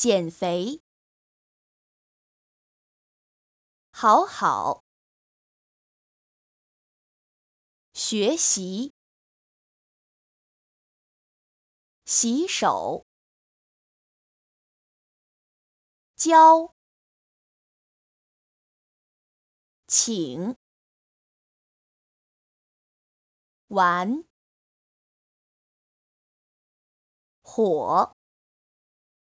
减肥，好好，学习，洗手，教，请，玩，火。